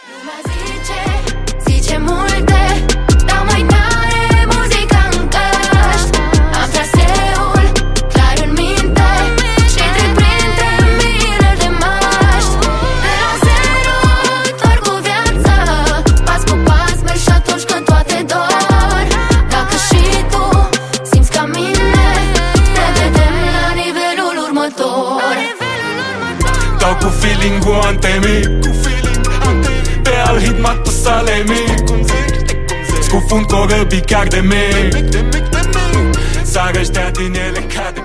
Lumea zice multe, dar mai tare muzica în căști. Am traseul clar în minte și trec printre miile de maști. De la zero, doar cu viața, pas cu pas merg și atunci când toate dor. Dacă și tu simți ca mine, ne vedem la nivelul următor. Dau cu feeling-ul antemic, pe al hit matu salemic, scufund corăbii chiar de mic, sară ăștia din ele ca de